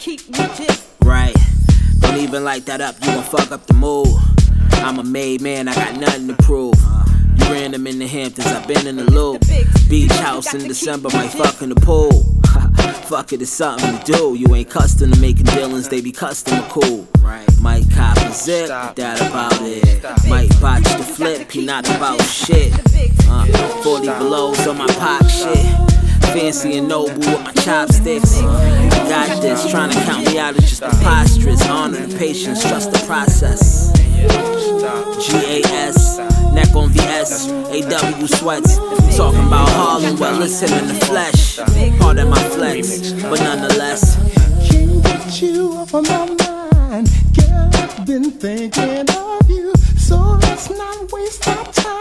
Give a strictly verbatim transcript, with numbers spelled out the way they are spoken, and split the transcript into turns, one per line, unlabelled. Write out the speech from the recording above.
keep me just
right. Don't even light that up, you gon' fuck up the mood. I'm a made man, I got nothing to prove. You random in the Hamptons, I've been in the loop. Beach house in December, might fuck in the pool. Fuck it, it's something to do. You ain't custom to making dealings, they be custom to cool. Might cop a zip, but that about it. Might botch the flip, he not about shit. Uh, forty belows on my pop shit. Fancy and noble with my chopsticks. I got this, trying to count me out is just preposterous. Honor the patience, trust the process. G A S, neck on V S, A W sweats. Talking about Harlem, well it's him in the flesh. Part of my flex, but nonetheless.
Can't get you off of my mind. Girl, I've been thinking of you, so let's not waste our time.